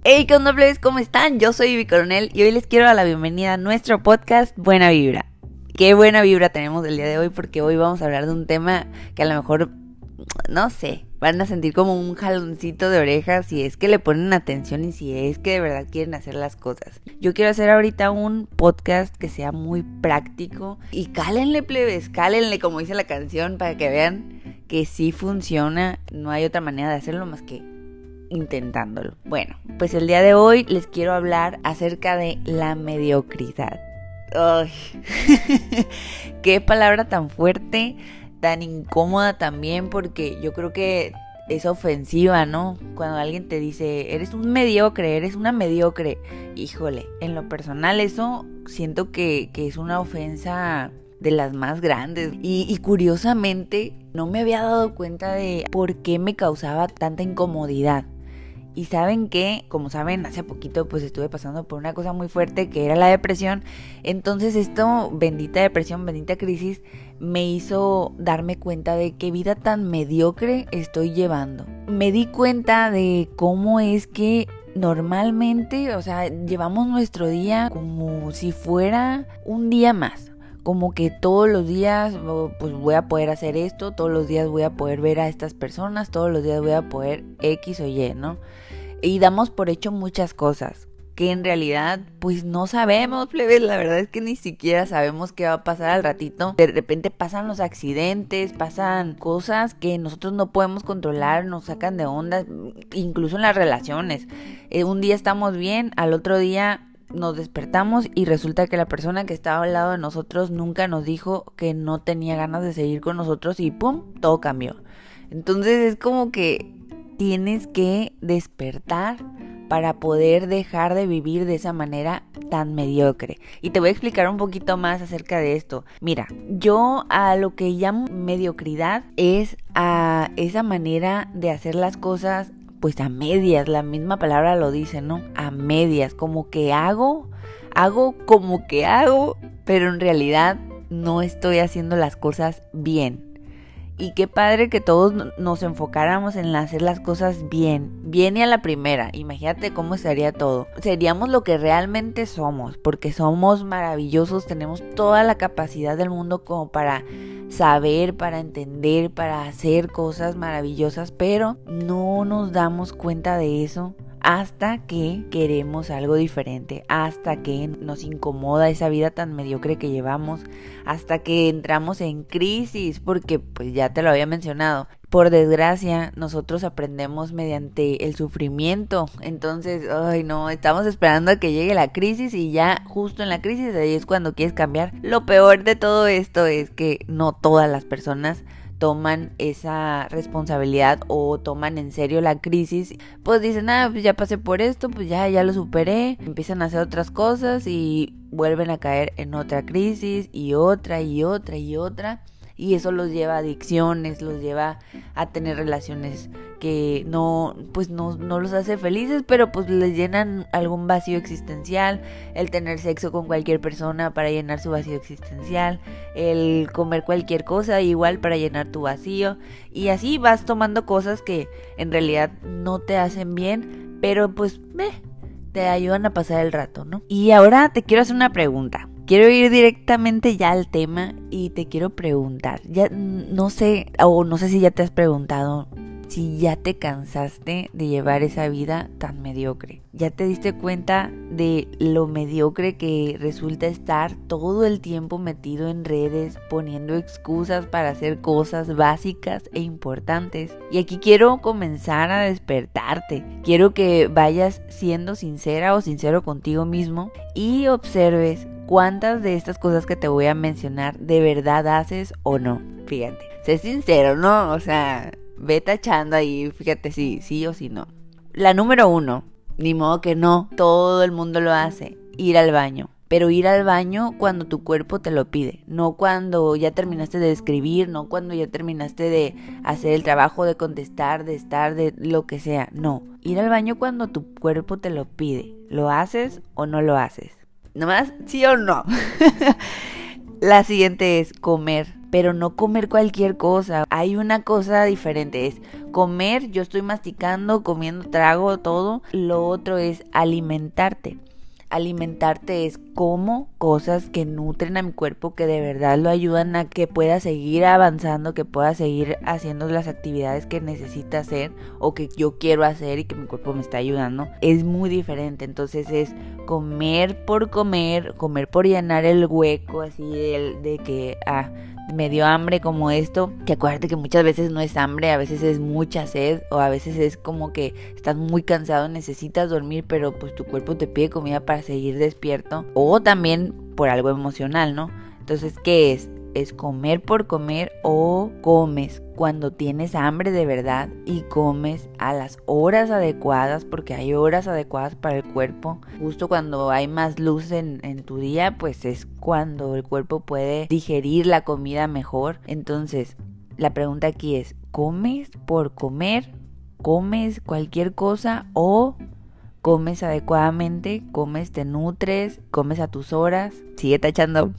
Hey, ¿qué onda, plebes? ¿Cómo están? Yo soy Ivy Coronel y hoy les quiero dar la bienvenida a nuestro podcast Buena Vibra. Qué buena vibra tenemos el día de hoy porque hoy vamos a hablar de un tema que a lo mejor, no sé, van a sentir como un jaloncito de orejas si es que le ponen atención y si es que de verdad quieren hacer las cosas. Yo quiero hacer ahorita un podcast que sea muy práctico y cálenle, plebes, cálenle, como dice la canción, para que vean que sí funciona. No hay otra manera de hacerlo más que intentándolo. Bueno, pues el día de hoy les quiero hablar acerca de la mediocridad. Ay, qué palabra tan fuerte, tan incómoda también, porque yo creo que es ofensiva, ¿no? Cuando alguien te dice, eres un mediocre, eres una mediocre. Híjole, en lo personal eso siento que es una ofensa de las más grandes. Y curiosamente no me había dado cuenta de por qué me causaba tanta incomodidad. Y saben que, como saben, hace poquito pues estuve pasando por una cosa muy fuerte que era la depresión. Entonces esto, bendita depresión, bendita crisis, me hizo darme cuenta de qué vida tan mediocre estoy llevando. Me di cuenta de cómo es que normalmente, o sea, llevamos nuestro día como si fuera un día más. Como que todos los días pues voy a poder hacer esto, todos los días voy a poder ver a estas personas, todos los días voy a poder X o Y, ¿no? Y damos por hecho muchas cosas que en realidad pues no sabemos, plebes. La verdad es que ni siquiera sabemos qué va a pasar al ratito. De repente pasan los accidentes, pasan cosas que nosotros no podemos controlar, nos sacan de onda, incluso en las relaciones. Un día estamos bien, al otro día nos despertamos y resulta que la persona que estaba al lado de nosotros nunca nos dijo que no tenía ganas de seguir con nosotros y ¡pum! Todo cambió. Entonces es como que tienes que despertar para poder dejar de vivir de esa manera tan mediocre. Y te voy a explicar un poquito más acerca de esto. Mira, yo a lo que llamo mediocridad es a esa manera de hacer las cosas pues a medias, la misma palabra lo dice, ¿no? A medias, como que hago como que hago, pero en realidad no estoy haciendo las cosas bien. Y qué padre que todos nos enfocáramos en hacer las cosas bien y a la primera. Imagínate cómo estaría todo. Seríamos lo que realmente somos, porque somos maravillosos, tenemos toda la capacidad del mundo como para saber, para entender, para hacer cosas maravillosas, pero no nos damos cuenta de eso hasta que queremos algo diferente, hasta que nos incomoda esa vida tan mediocre que llevamos, hasta que entramos en crisis, porque pues ya te lo había mencionado. Por desgracia, nosotros aprendemos mediante el sufrimiento. Entonces, ay no, estamos esperando a que llegue la crisis y ya justo en la crisis ahí es cuando quieres cambiar. Lo peor de todo esto es que no todas las personas toman esa responsabilidad o toman en serio la crisis. Pues dicen, pues ya pasé por esto, pues ya lo superé. Empiezan a hacer otras cosas y vuelven a caer en otra crisis y otra y otra y otra. Y eso los lleva a adicciones, los lleva a tener relaciones que no los hace felices, pero pues les llenan algún vacío existencial. El tener sexo con cualquier persona para llenar su vacío existencial, el comer cualquier cosa igual para llenar tu vacío. Y así vas tomando cosas que en realidad no te hacen bien, pero pues te ayudan a pasar el rato, ¿no? Y ahora te quiero hacer una pregunta. Quiero ir directamente ya al tema y te quiero preguntar, ya no sé si ya te has preguntado si ya te cansaste de llevar esa vida tan mediocre. ¿Ya te diste cuenta de lo mediocre que resulta estar todo el tiempo metido en redes, poniendo excusas para hacer cosas básicas e importantes? Y aquí quiero comenzar a despertarte. Quiero que vayas siendo sincera o sincero contigo mismo y observes cuántas de estas cosas que te voy a mencionar de verdad haces o no. Fíjate, sé sincero, ¿no? O sea, ve tachando ahí, fíjate si sí o si no. La número 1, ni modo que no, todo el mundo lo hace, ir al baño. Pero ir al baño cuando tu cuerpo te lo pide, no cuando ya terminaste de escribir, no cuando ya terminaste de hacer el trabajo, de contestar, de estar, de lo que sea. No, ir al baño cuando tu cuerpo te lo pide. ¿Lo haces o no lo haces? Nomás sí o no. La siguiente es comer, pero no comer cualquier cosa. Hay una cosa diferente, es comer, yo estoy masticando, comiendo, trago, todo. Lo otro es alimentarte. Alimentarte es como cosas que nutren a mi cuerpo, que de verdad lo ayudan a que pueda seguir avanzando, que pueda seguir haciendo las actividades que necesita hacer o que yo quiero hacer y que mi cuerpo me está ayudando. Es muy diferente, entonces es comer, comer por llenar el hueco así de que me dio hambre como esto, que acuérdate que muchas veces no es hambre, a veces es mucha sed o a veces es como que estás muy cansado, necesitas dormir, pero pues tu cuerpo te pide comida para seguir despierto, o también por algo emocional, ¿no? Entonces, ¿qué es? Es comer por comer o comes cuando tienes hambre de verdad y comes a las horas adecuadas, porque hay horas adecuadas para el cuerpo. Justo cuando hay más luz en tu día, pues es cuando el cuerpo puede digerir la comida mejor. Entonces, la pregunta aquí es, ¿comes por comer? ¿Comes cualquier cosa o comes adecuadamente? ¿Comes, te nutres? ¿Comes a tus horas? Sigue tachando.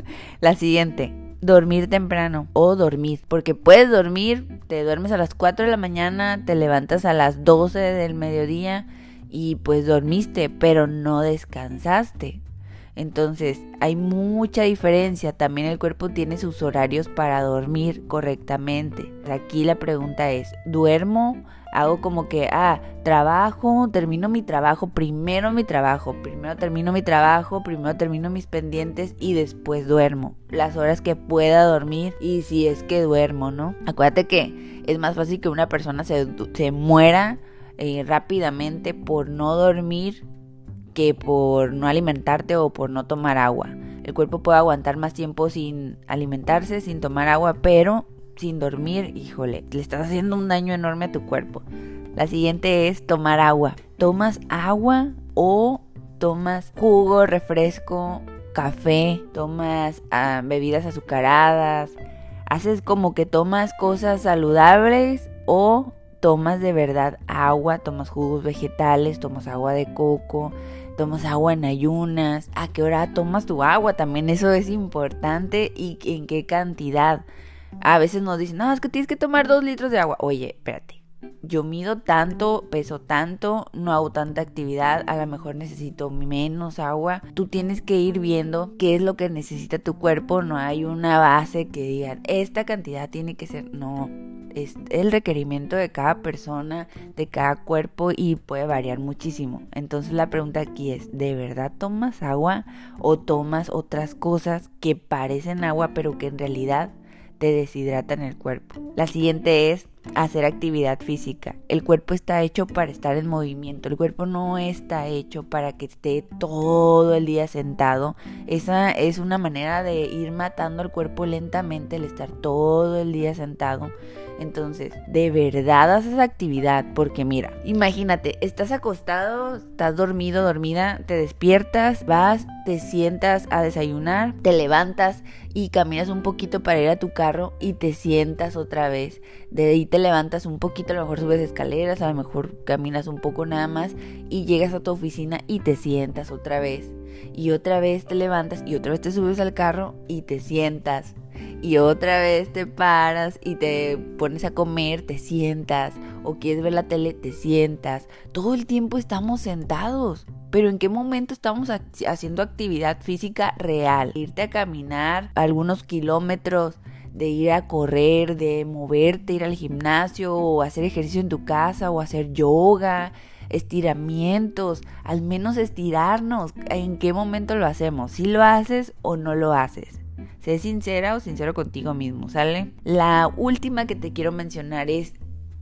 La siguiente. Dormir temprano o dormir, porque puedes dormir, te duermes a las 4 de la mañana, te levantas a las 12 del mediodía y pues dormiste, pero no descansaste. Entonces hay mucha diferencia, también el cuerpo tiene sus horarios para dormir correctamente. Aquí la pregunta es, ¿duermo? Hago como que, trabajo, termino mi trabajo, primero termino mi trabajo, primero termino mis pendientes y después duermo. Las horas que pueda dormir y si es que duermo, ¿no? Acuérdate que es más fácil que una persona se muera rápidamente por no dormir que por no alimentarte o por no tomar agua. El cuerpo puede aguantar más tiempo sin alimentarse, sin tomar agua, pero sin dormir, híjole, le estás haciendo un daño enorme a tu cuerpo. La siguiente es tomar agua. ¿Tomas agua o tomas jugo, refresco, café? ¿Tomas bebidas azucaradas? ¿Haces como que tomas cosas saludables o tomas de verdad agua? ¿Tomas jugos vegetales? ¿Tomas agua de coco? ¿Tomas agua en ayunas? ¿A qué hora tomas tu agua? También eso es importante y en qué cantidad. A veces nos dicen, no, es que tienes que tomar 2 litros de agua. Oye, espérate, yo mido tanto, peso tanto, no hago tanta actividad, a lo mejor necesito menos agua. Tú tienes que ir viendo qué es lo que necesita tu cuerpo. No hay una base que diga, esta cantidad tiene que ser, no. Es el requerimiento de cada persona, de cada cuerpo y puede variar muchísimo. Entonces la pregunta aquí es, ¿de verdad tomas agua o tomas otras cosas que parecen agua pero que en realidad te deshidratan el cuerpo? La siguiente es hacer actividad física. El cuerpo está hecho para estar en movimiento. El cuerpo no está hecho para que esté todo el día sentado. Esa es una manera de ir matando al cuerpo lentamente, el estar todo el día sentado. Entonces, de verdad haces actividad, porque mira, imagínate, estás acostado, estás dormido, dormida, te despiertas, vas, te sientas a desayunar, te levantas y caminas un poquito para ir a tu carro y te sientas otra vez. De ahí te levantas un poquito, a lo mejor subes escaleras, a lo mejor caminas un poco nada más y llegas a tu oficina y te sientas otra vez. Y otra vez te levantas y otra vez te subes al carro y te sientas. Y otra vez te paras y te pones a comer, te sientas. O quieres ver la tele, te sientas. Todo el tiempo estamos sentados. Pero ¿en qué momento estamos haciendo actividad física real? Irte a caminar algunos kilómetros, de ir a correr, de moverte, ir al gimnasio o hacer ejercicio en tu casa o hacer yoga, estiramientos, al menos estirarnos. ¿En qué momento lo hacemos? ¿Si lo haces o no lo haces? Sé sincera o sincero contigo mismo, ¿sale? La última que te quiero mencionar es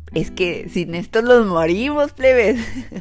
que sin esto nos morimos, plebes.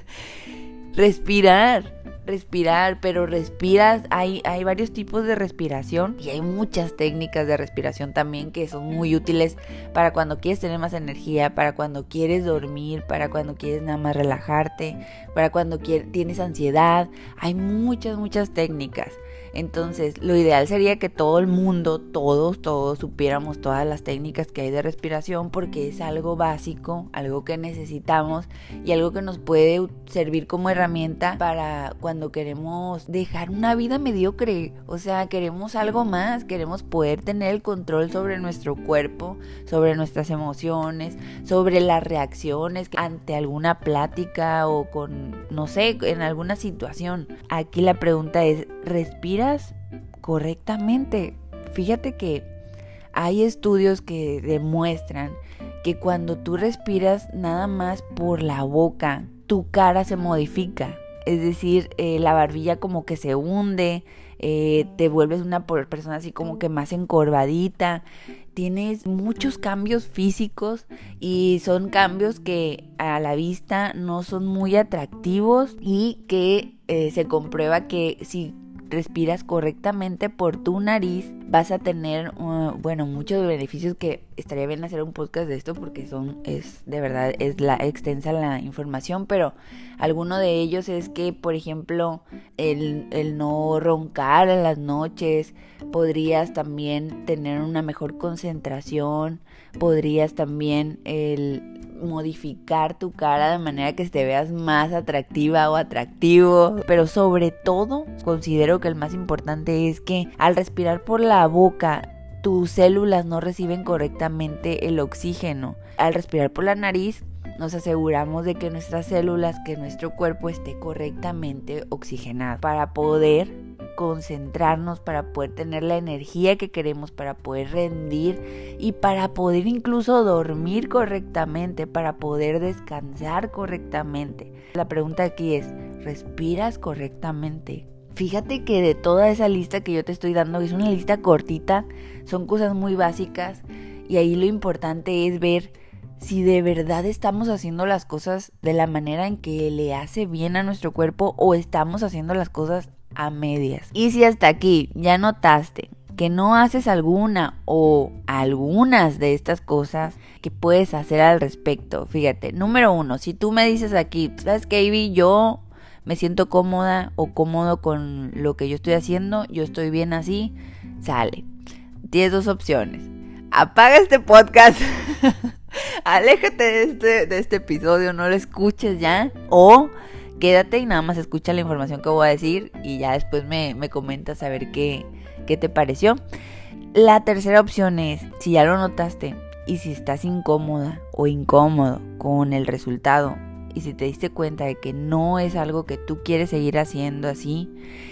Respirar, pero respiras, hay varios tipos de respiración y hay muchas técnicas de respiración también que son muy útiles para cuando quieres tener más energía, para cuando quieres dormir, para cuando quieres nada más relajarte, para cuando tienes ansiedad. Hay muchas técnicas. Entonces, lo ideal sería que todo el mundo, todos supiéramos todas las técnicas que hay de respiración, porque es algo básico, algo que necesitamos y algo que nos puede servir como herramienta para cuando queremos dejar una vida mediocre. O sea, queremos algo más, queremos poder tener el control sobre nuestro cuerpo, sobre nuestras emociones, sobre las reacciones ante alguna plática o con, no sé, en alguna situación. Aquí la pregunta es, ¿respiras correctamente? Fíjate que hay estudios que demuestran que cuando tú respiras nada más por la boca, tu cara se modifica. Es decir, la barbilla como que se hunde, te vuelves una persona así como que más encorvadita. Tienes muchos cambios físicos y son cambios que a la vista no son muy atractivos y que se comprueba que si respiras correctamente por tu nariz, vas a tener, muchos beneficios, que estaría bien hacer un podcast de esto porque de verdad extensa la información, pero alguno de ellos es que, por ejemplo, el no roncar en las noches, podrías también tener una mejor concentración, podrías también modificar tu cara de manera que te veas más atractiva o atractivo, pero sobre todo considero que el más importante es que al respirar por la boca tus células no reciben correctamente el oxígeno. Al respirar por la nariz nos aseguramos de que nuestras células, que nuestro cuerpo esté correctamente oxigenado para poder concentrarnos, para poder tener la energía que queremos, para poder rendir y para poder incluso dormir correctamente, para poder descansar correctamente. La pregunta aquí es, ¿respiras correctamente? Fíjate que de toda esa lista que yo te estoy dando, es una lista cortita, son cosas muy básicas y ahí lo importante es ver si de verdad estamos haciendo las cosas de la manera en que le hace bien a nuestro cuerpo o estamos haciendo las cosas a medias. Y si hasta aquí ya notaste que no haces alguna o algunas de estas cosas, ¿qué puedes hacer al respecto? Fíjate, número 1, si tú me dices aquí, ¿sabes qué, Ivy? Yo me siento cómoda o cómodo con lo que yo estoy haciendo, yo estoy bien así, sale. Tienes dos opciones. Apaga este podcast, aléjate de este episodio, no lo escuches ya, o quédate y nada más escucha la información que voy a decir y ya después me comentas a ver qué te pareció. La tercera opción es, si ya lo notaste y si estás incómoda o incómodo con el resultado y si te diste cuenta de que no es algo que tú quieres seguir haciendo así,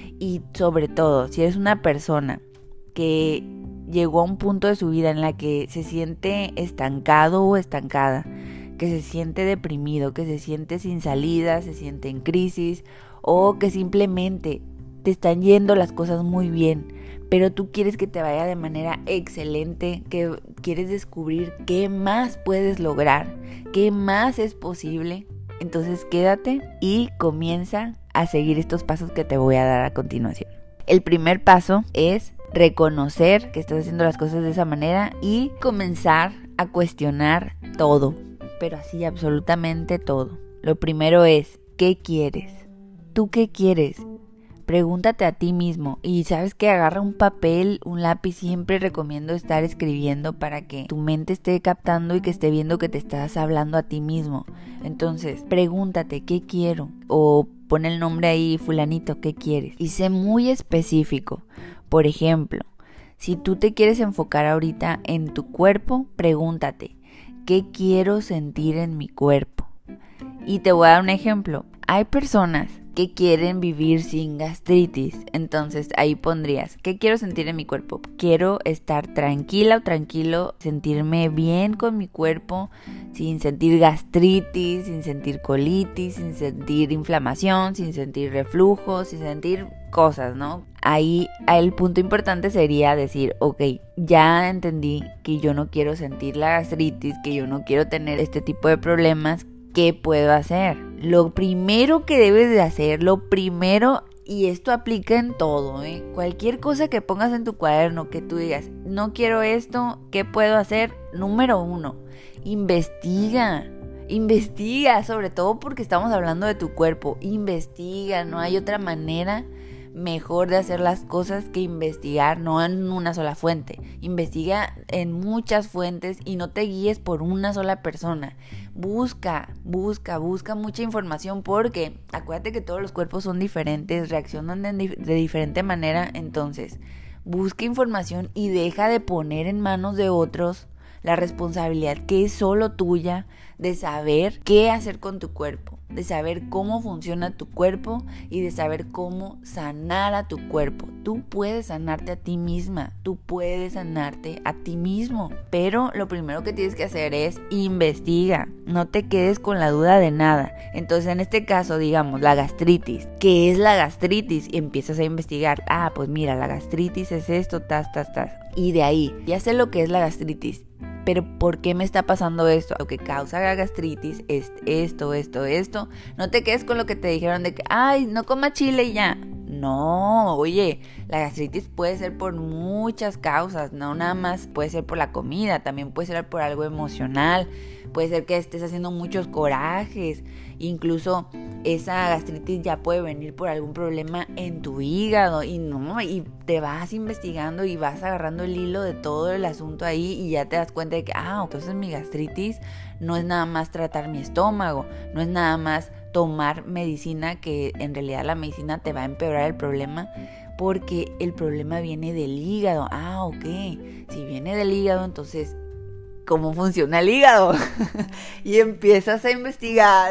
y sobre todo si eres una persona que llegó a un punto de su vida en la que se siente estancado o estancada, que se siente deprimido, que se siente sin salida, se siente en crisis o que simplemente te están yendo las cosas muy bien, pero tú quieres que te vaya de manera excelente, que quieres descubrir qué más puedes lograr, qué más es posible, entonces quédate y comienza a seguir estos pasos que te voy a dar a continuación. El primer paso es reconocer que estás haciendo las cosas de esa manera y comenzar a cuestionar todo, pero así absolutamente todo. Lo primero es, ¿qué quieres? ¿Tú qué quieres? Pregúntate a ti mismo y sabes que agarra un papel, un lápiz, siempre recomiendo estar escribiendo para que tu mente esté captando y que esté viendo que te estás hablando a ti mismo. Entonces, pregúntate, ¿qué quiero? O pon el nombre ahí, fulanito, ¿qué quieres? Y sé muy específico. Por ejemplo, si tú te quieres enfocar ahorita en tu cuerpo, pregúntate, ¿qué quiero sentir en mi cuerpo? Y te voy a dar un ejemplo. Hay personas que quieren vivir sin gastritis, entonces ahí pondrías, ¿qué quiero sentir en mi cuerpo? Quiero estar tranquila o tranquilo, sentirme bien con mi cuerpo, sin sentir gastritis, sin sentir colitis, sin sentir inflamación, sin sentir reflujo, sin sentir cosas, ¿no? Ahí el punto importante sería decir, ok, ya entendí que yo no quiero sentir la gastritis, que yo no quiero tener este tipo de problemas. ¿Qué puedo hacer? Lo primero que debes de hacer, y esto aplica en todo, cualquier cosa que pongas en tu cuaderno, que tú digas, no quiero esto, ¿qué puedo hacer? Número 1, investiga, sobre todo porque estamos hablando de tu cuerpo, investiga, no hay otra manera mejor de hacer las cosas que investigar no en una sola fuente. Investiga en muchas fuentes y no te guíes por una sola persona. Busca mucha información, porque acuérdate que todos los cuerpos son diferentes, reaccionan de diferente manera. Entonces, busca información y deja de poner en manos de otros la responsabilidad que es solo tuya de saber qué hacer con tu cuerpo, de saber cómo funciona tu cuerpo y de saber cómo sanar a tu cuerpo. Tú puedes sanarte a ti misma, tú puedes sanarte a ti mismo, pero lo primero que tienes que hacer es investiga, no te quedes con la duda de nada. Entonces, en este caso, digamos, la gastritis. ¿Qué es la gastritis? Y empiezas a investigar. Pues mira, la gastritis es esto, y de ahí, ya sé lo que es la gastritis. Pero ¿por qué me está pasando esto? Lo que causa la gastritis es esto. No te quedes con lo que te dijeron de que, no coma chile y ya. No, oye, la gastritis puede ser por muchas causas, no nada más puede ser por la comida, también puede ser por algo emocional, puede ser que estés haciendo muchos corajes, incluso esa gastritis ya puede venir por algún problema en tu hígado y te vas investigando y vas agarrando el hilo de todo el asunto ahí y ya te das cuenta de que, entonces mi gastritis no es nada más tratar mi estómago, no es nada más tomar medicina, que en realidad la medicina te va a empeorar el problema, porque el problema viene del hígado. Ok, si viene del hígado, entonces ¿cómo funciona el hígado? Y empiezas a investigar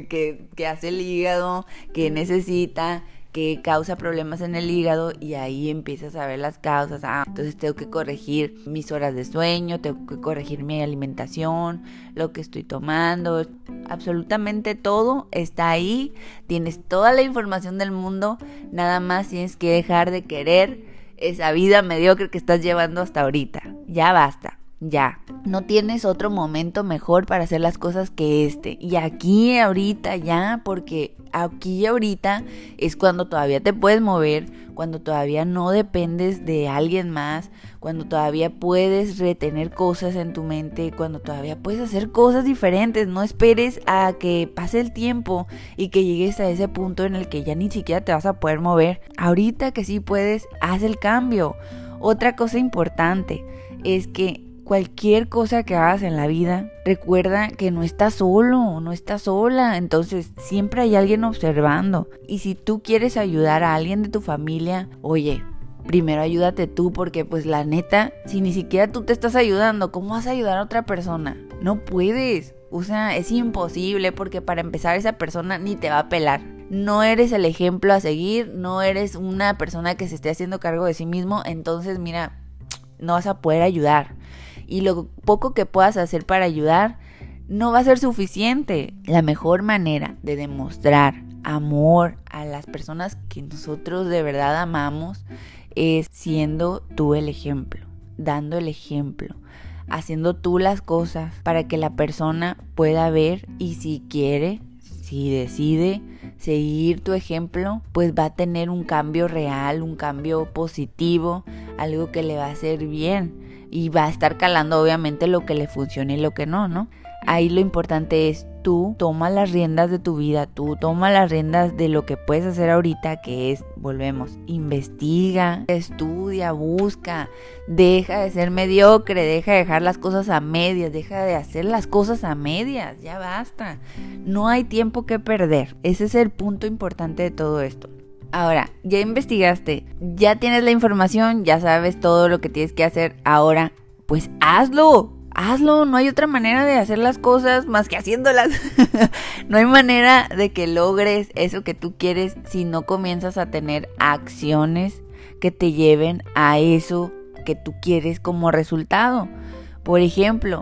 qué hace el hígado, qué necesita, qué causa problemas en el hígado, y ahí empiezas a ver las causas. Entonces tengo que corregir mis horas de sueño, tengo que corregir mi alimentación, lo que estoy tomando. Absolutamente todo está ahí, tienes toda la información del mundo, nada más tienes que dejar de querer esa vida mediocre que estás llevando hasta ahorita. Ya basta. Ya, no tienes otro momento mejor para hacer las cosas que este. Y aquí ahorita ya, porque aquí ahorita es cuando todavía te puedes mover, cuando todavía no dependes de alguien más, cuando todavía puedes retener cosas en tu mente, cuando todavía puedes hacer cosas diferentes. No esperes a que pase el tiempo y que llegues a ese punto en el que ya ni siquiera te vas a poder mover. Ahorita que sí puedes, haz el cambio. Otra cosa importante es que cualquier cosa que hagas en la vida, recuerda que no estás solo, no estás sola. Entonces siempre hay alguien observando. Y si tú quieres ayudar a alguien de tu familia, oye, primero ayúdate tú, porque pues la neta, si ni siquiera tú te estás ayudando, ¿cómo vas a ayudar a otra persona? No puedes. O sea, es imposible, porque para empezar esa persona ni te va a pelar. No eres el ejemplo a seguir, no eres una persona que se esté haciendo cargo de sí mismo. Entonces mira, no vas a poder ayudar. Y lo poco que puedas hacer para ayudar no va a ser suficiente. La mejor manera de demostrar amor a las personas que nosotros de verdad amamos es siendo tú el ejemplo, dando el ejemplo, haciendo tú las cosas para que la persona pueda ver, y si quiere, si decide seguir tu ejemplo, pues va a tener un cambio real, un cambio positivo, algo que le va a hacer bien. Y va a estar calando obviamente lo que le funcione y lo que no, ¿no? Ahí lo importante es tú toma las riendas de tu vida, tú toma las riendas de lo que puedes hacer ahorita, que es, volvemos, investiga, estudia, busca, deja de ser mediocre, deja de dejar las cosas a medias, deja de hacer las cosas a medias, ya basta. No hay tiempo que perder, ese es el punto importante de todo esto. Ahora, ya investigaste, ya tienes la información, ya sabes todo lo que tienes que hacer. Ahora, pues hazlo, no hay otra manera de hacer las cosas más que haciéndolas. No hay manera de que logres eso que tú quieres si no comienzas a tener acciones que te lleven a eso que tú quieres como resultado. Por ejemplo,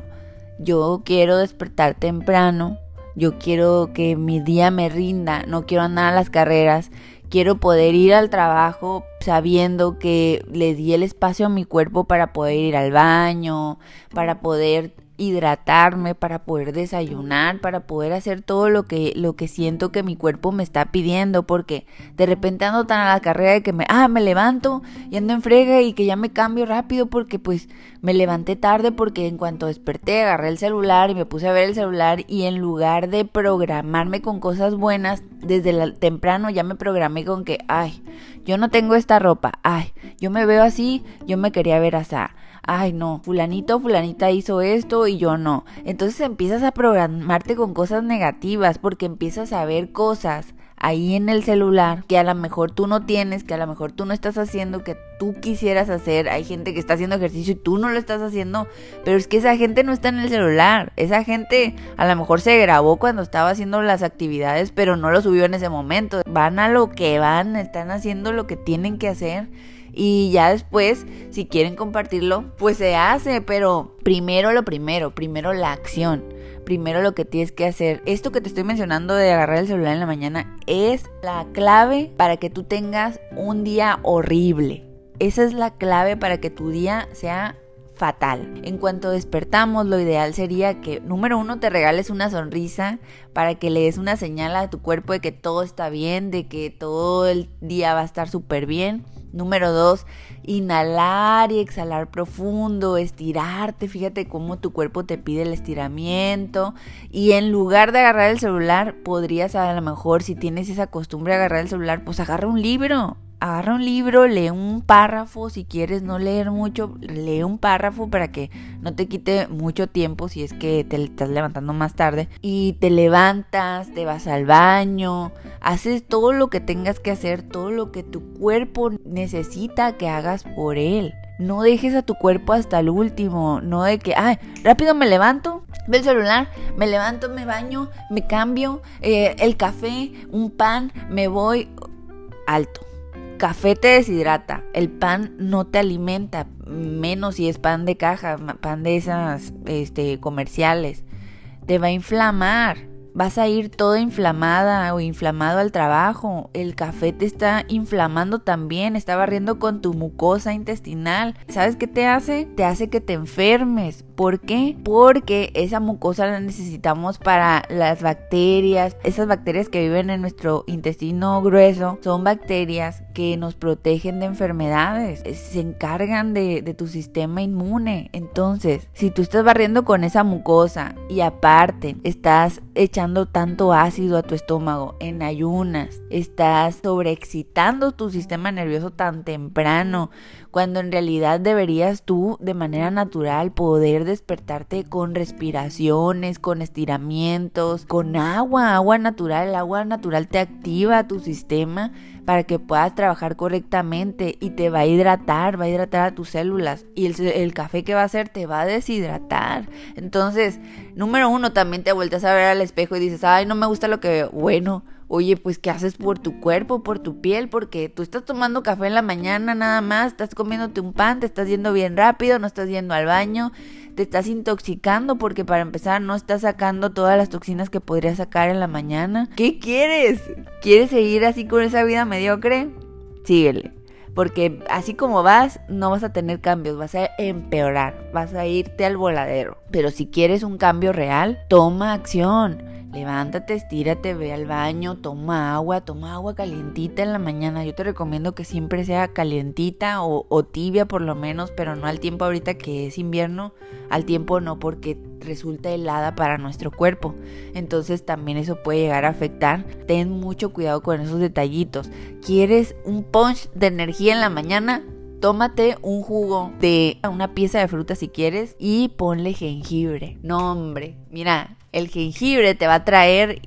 yo quiero despertar temprano, yo quiero que mi día me rinda, no quiero andar a las carreras. Quiero poder ir al trabajo sabiendo que le di el espacio a mi cuerpo para poder ir al baño, para poder hidratarme, para poder desayunar, para poder hacer todo lo que siento que mi cuerpo me está pidiendo, porque de repente ando tan a la carrera de que me levanto y ando en frega y que ya me cambio rápido porque pues me levanté tarde, porque en cuanto desperté agarré el celular y me puse a ver el celular, y en lugar de programarme con cosas buenas, desde temprano ya me programé con que yo no tengo esta ropa, yo me veo así, yo me quería ver así. No, fulanito o fulanita hizo esto y yo no. Entonces empiezas a programarte con cosas negativas, porque empiezas a ver cosas ahí en el celular que a lo mejor tú no tienes, que a lo mejor tú no estás haciendo, que tú quisieras hacer. Hay gente que está haciendo ejercicio y tú no lo estás haciendo, pero es que esa gente no está en el celular. Esa gente a lo mejor se grabó cuando estaba haciendo las actividades, pero no lo subió en ese momento. Van a lo que van, están haciendo lo que tienen que hacer. Y ya después, si quieren compartirlo, pues se hace, pero primero la acción, primero lo que tienes que hacer. Esto que te estoy mencionando de agarrar el celular en la mañana es la clave para que tú tengas un día horrible. Esa es la clave para que tu día sea fatal. En cuanto despertamos, lo ideal sería que, número 1, te regales una sonrisa para que le des una señal a tu cuerpo de que todo está bien, de que todo el día va a estar súper bien. Número 2, inhalar y exhalar profundo, estirarte, fíjate cómo tu cuerpo te pide el estiramiento, y en lugar de agarrar el celular, podrías a lo mejor, si tienes esa costumbre de agarrar el celular, pues agarra un libro, lee un párrafo. Si quieres no leer mucho, lee un párrafo para que no te quite mucho tiempo si es que te estás levantando más tarde, y te levantas, te vas al baño, haces todo lo que tengas que hacer, todo lo que tu cuerpo necesita que hagas por él. No dejes a tu cuerpo hasta el último, no de que, rápido me levanto, veo el celular, me levanto, me baño, me cambio, el café, un pan, me voy. Alto. Café te deshidrata, el pan no te alimenta, menos si es pan de caja, pan de esas comerciales. Te va a inflamar, vas a ir toda inflamada o inflamado al trabajo. El café te está inflamando también, está barriendo con tu mucosa intestinal. ¿Sabes qué te hace? Te hace que te enfermes. ¿Por qué? Porque esa mucosa la necesitamos para las bacterias. Esas bacterias que viven en nuestro intestino grueso son bacterias que nos protegen de enfermedades, se encargan de tu sistema inmune. Entonces, si tú estás barriendo con esa mucosa y aparte estás echando tanto ácido a tu estómago en ayunas, estás sobreexcitando tu sistema nervioso tan temprano, cuando en realidad deberías tú de manera natural poder despertarte con respiraciones, con estiramientos, con agua natural. El agua natural te activa tu sistema para que puedas trabajar correctamente y te va a hidratar a tus células, y el café que va a hacer te va a deshidratar. Entonces, número 1, también te vueltas a ver al espejo y dices, no me gusta lo que veo. Bueno, oye, pues ¿qué haces por tu cuerpo, por tu piel? Porque tú estás tomando café en la mañana nada más, estás comiéndote un pan, te estás yendo bien rápido, no estás yendo al baño, te estás intoxicando porque para empezar no estás sacando todas las toxinas que podrías sacar en la mañana. ¿Qué quieres? ¿Quieres seguir así con esa vida mediocre? Síguele. Porque así como vas, no vas a tener cambios, vas a empeorar, vas a irte al voladero. Pero si quieres un cambio real, toma acción. Levántate, estírate, ve al baño, toma agua calientita en la mañana. Yo te recomiendo que siempre sea calientita o tibia por lo menos, pero no al tiempo ahorita que es invierno, al tiempo no, porque resulta helada para nuestro cuerpo. Entonces también eso puede llegar a afectar. Ten mucho cuidado con esos detallitos. ¿Quieres un punch de energía en la mañana? Tómate un jugo de una pieza de fruta si quieres y ponle jengibre. No, hombre, mira, el jengibre te va a traer,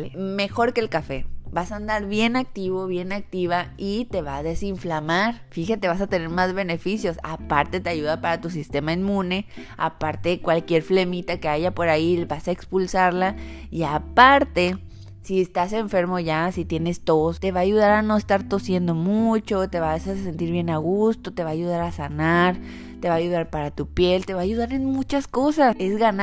mejor que el café. Vas a andar bien activo, bien activa y te va a desinflamar. Fíjate, vas a tener más beneficios. Aparte te ayuda para tu sistema inmune. Aparte cualquier flemita que haya por ahí vas a expulsarla. Y aparte, si estás enfermo ya, si tienes tos, te va a ayudar a no estar tosiendo mucho, te vas a sentir bien a gusto, te va a ayudar a sanar, te va a ayudar para tu piel, te va a ayudar en muchas cosas. Es ganar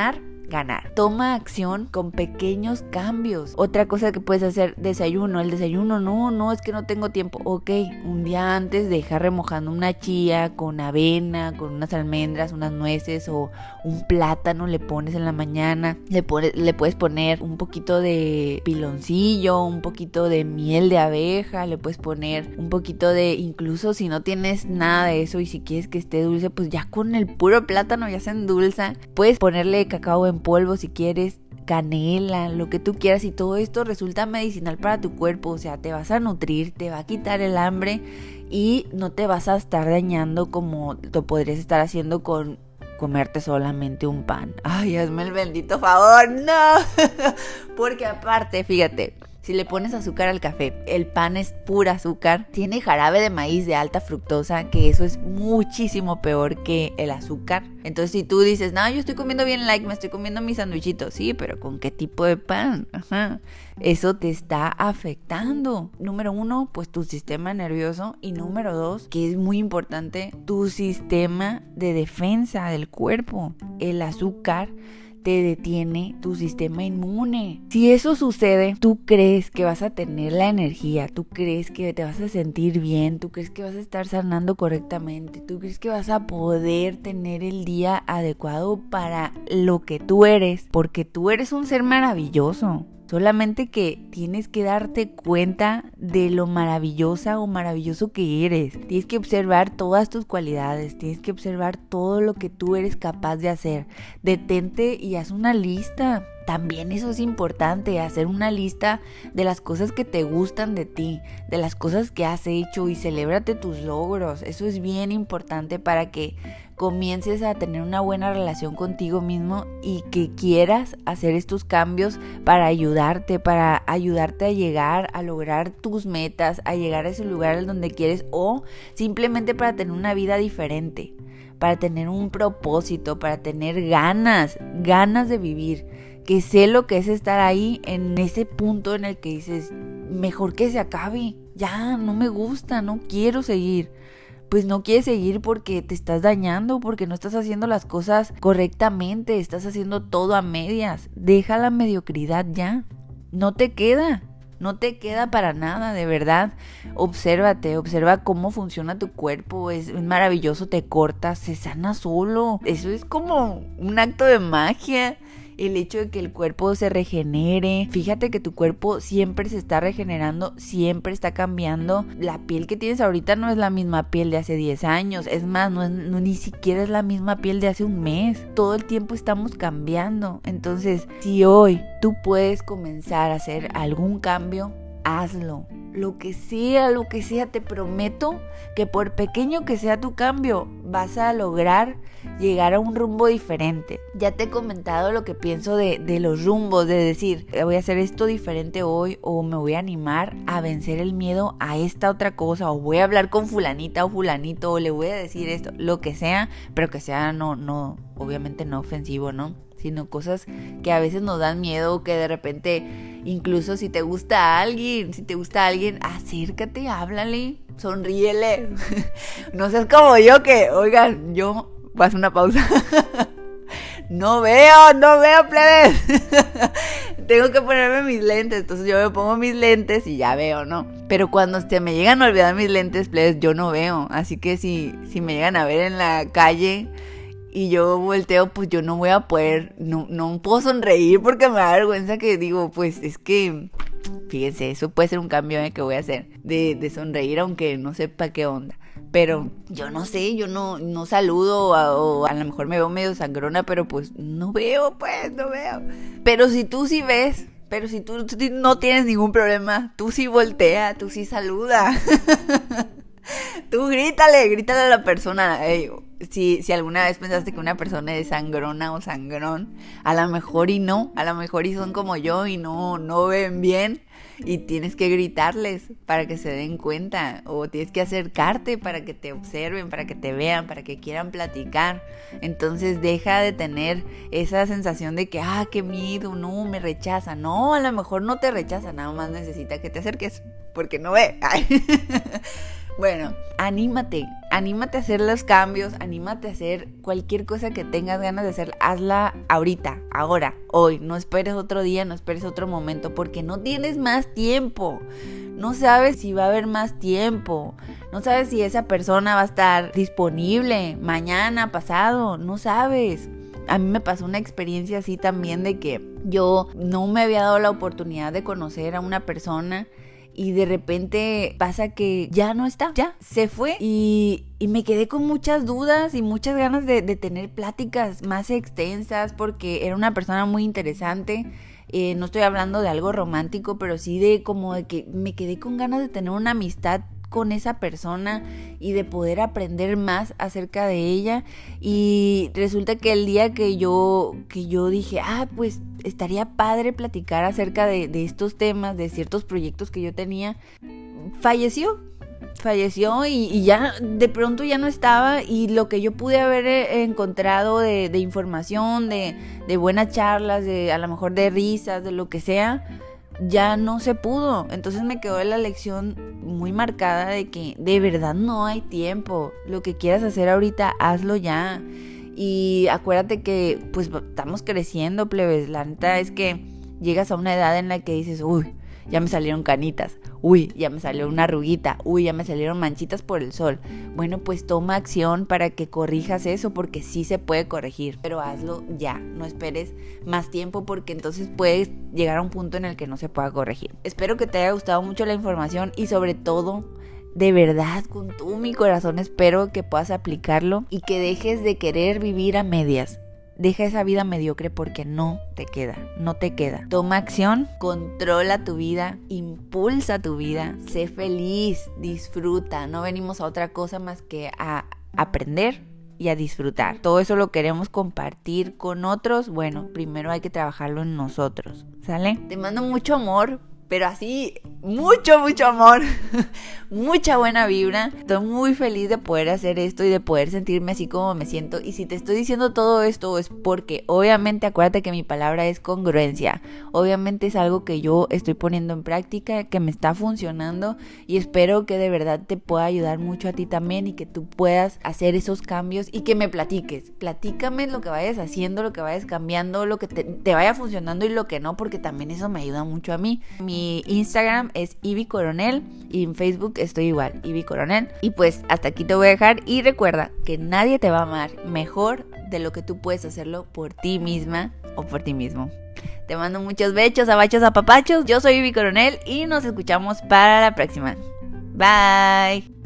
ganar. Toma acción con pequeños cambios. Otra cosa que puedes hacer, desayuno. El desayuno, no, es que no tengo tiempo. Ok, un día antes deja remojando una chía con avena, con unas almendras, unas nueces o un plátano, le pones en la mañana. Le puedes poner un poquito de piloncillo, un poquito de miel de abeja, le puedes poner un poquito de, incluso si no tienes nada de eso y si quieres que esté dulce, pues ya con el puro plátano ya se endulza. Puedes ponerle cacao en polvo si quieres, canela, lo que tú quieras, y todo esto resulta medicinal para tu cuerpo. O sea, te vas a nutrir, te va a quitar el hambre y no te vas a estar dañando como lo podrías estar haciendo con comerte solamente un pan. Ay, hazme el bendito favor, no. Porque aparte, fíjate, si le pones azúcar al café, el pan es pura azúcar, tiene jarabe de maíz de alta fructosa, que eso es muchísimo peor que el azúcar. Entonces si tú dices, no, yo estoy comiendo bien light, me estoy comiendo mi sanduichito, sí, pero ¿con qué tipo de pan? Ajá. Eso te está afectando. Número 1, pues tu sistema nervioso, y número 2, que es muy importante, tu sistema de defensa del cuerpo. El azúcar te detiene tu sistema inmune. Si eso sucede, tú crees que vas a tener la energía, tú crees que te vas a sentir bien, tú crees que vas a estar sanando correctamente, tú crees que vas a poder tener el día adecuado para lo que tú eres, porque tú eres un ser maravilloso. Solamente que tienes que darte cuenta de lo maravillosa o maravilloso que eres. Tienes que observar todas tus cualidades. Tienes que observar todo lo que tú eres capaz de hacer. Detente y haz una lista. También eso es importante, hacer una lista de las cosas que te gustan de ti, de las cosas que has hecho, y celébrate tus logros. Eso es bien importante para que comiences a tener una buena relación contigo mismo y que quieras hacer estos cambios para ayudarte a llegar a lograr tus metas, a llegar a ese lugar en donde quieres, o simplemente para tener una vida diferente, para tener un propósito, para tener ganas de vivir. Que sé lo que es estar ahí en ese punto en el que dices, mejor que se acabe, ya no me gusta, no quiero seguir. Pues no quieres seguir porque te estás dañando, porque no estás haciendo las cosas correctamente, estás haciendo todo a medias. Deja la mediocridad ya, no te queda para nada, de verdad. Obsérvate, observa cómo funciona tu cuerpo, es maravilloso, te cortas, se sana solo. Eso es como un acto de magia. El hecho de que el cuerpo se regenere. Fíjate que tu cuerpo siempre se está regenerando, siempre está cambiando. La piel que tienes ahorita no es la misma piel de hace 10 años. Es más, ni siquiera es la misma piel de hace un mes. Todo el tiempo estamos cambiando. Entonces, si hoy tú puedes comenzar a hacer algún cambio, hazlo. Lo que sea, te prometo que por pequeño que sea tu cambio, vas a lograr llegar a un rumbo diferente. Ya te he comentado lo que pienso de los rumbos, de decir, voy a hacer esto diferente hoy, o me voy a animar a vencer el miedo a esta otra cosa, o voy a hablar con fulanita o fulanito, o le voy a decir esto, lo que sea, pero que sea no, obviamente no ofensivo, ¿no? Sino cosas que a veces nos dan miedo, que de repente, incluso si te gusta alguien, acércate, háblale, sonríele. No seas como yo que, oigan, yo voy a hacer una pausa. No veo, plebes. Tengo que ponerme mis lentes, entonces yo me pongo mis lentes y ya veo, ¿no? Pero cuando se me llegan a olvidar mis lentes, plebes, yo no veo. Así que si me llegan a ver en la calle y yo volteo, pues yo no voy a poder, no puedo sonreír porque me da vergüenza, que digo, pues es que, fíjense, eso puede ser un cambio que voy a hacer, de sonreír aunque no sepa qué onda. Pero yo no sé, yo no saludo, o a lo mejor me veo medio sangrona, pero pues no veo. Pero si tú sí ves, pero si tú no tienes ningún problema, tú sí voltea, tú sí saluda. Tú grítale a la persona. Si alguna vez pensaste que una persona es sangrona o sangrón, a lo mejor y son como yo y no ven bien, y tienes que gritarles para que se den cuenta, o tienes que acercarte para que te observen, para que te vean, para que quieran platicar. Entonces deja de tener esa sensación de que qué miedo, no, me rechaza. No, a lo mejor no te rechaza, nada más necesita que te acerques porque no ve. Bueno, anímate a hacer los cambios, anímate a hacer cualquier cosa que tengas ganas de hacer, hazla ahorita, ahora, hoy, no esperes otro día, no esperes otro momento, porque no tienes más tiempo, no sabes si va a haber más tiempo, no sabes si esa persona va a estar disponible mañana, pasado, no sabes. A mí me pasó una experiencia así también de que yo no me había dado la oportunidad de conocer a una persona y de repente pasa que ya no está, ya se fue y me quedé con muchas dudas y muchas ganas de tener pláticas más extensas porque era una persona muy interesante. No estoy hablando de algo romántico, pero sí de como de que me quedé con ganas de tener una amistad con esa persona y de poder aprender más acerca de ella. Y resulta que el día que yo dije, pues estaría padre platicar acerca de estos temas, de ciertos proyectos que yo tenía, falleció y ya de pronto ya no estaba, y lo que yo pude haber encontrado de información, de buenas charlas, de a lo mejor de risas, de lo que sea, ya no se pudo. Entonces me quedó la lección muy marcada de que de verdad no hay tiempo. Lo que quieras hacer ahorita, hazlo ya. Y acuérdate que pues estamos creciendo, plebes. La neta es que llegas a una edad en la que dices, uy, ya me salieron canitas, uy, ya me salió una arruguita, uy, ya me salieron manchitas por el sol. Bueno, pues toma acción para que corrijas eso, porque sí se puede corregir, pero hazlo ya, no esperes más tiempo, porque entonces puedes llegar a un punto en el que no se pueda corregir. Espero que te haya gustado mucho la información y sobre todo, de verdad, con todo mi corazón espero que puedas aplicarlo y que dejes de querer vivir a medias. Deja esa vida mediocre porque no te queda. Toma acción, controla tu vida, impulsa tu vida, sé feliz, disfruta. No venimos a otra cosa más que a aprender y a disfrutar. Todo eso lo queremos compartir con otros. Bueno, primero hay que trabajarlo en nosotros, ¿sale? Te mando mucho amor. Pero así, mucho amor, mucha buena vibra. Estoy muy feliz de poder hacer esto y de poder sentirme así como me siento. Y si te estoy diciendo todo esto es porque obviamente acuérdate que mi palabra es congruencia. Obviamente es algo que yo estoy poniendo en práctica, que me está funcionando, y espero que de verdad te pueda ayudar mucho a ti también y que tú puedas hacer esos cambios y que me platiques. Platícame lo que vayas haciendo, lo que vayas cambiando, lo que te vaya funcionando y lo que no, porque también eso me ayuda mucho a mí. Mi Instagram es Ivy Coronel y en Facebook estoy igual, Ivy Coronel. Y pues hasta aquí te voy a dejar, y recuerda que nadie te va a amar mejor de lo que tú puedes hacerlo por ti misma o por ti mismo. Te mando muchos bechos, abachos, apapachos. Yo soy Ivy Coronel y nos escuchamos para la próxima. Bye.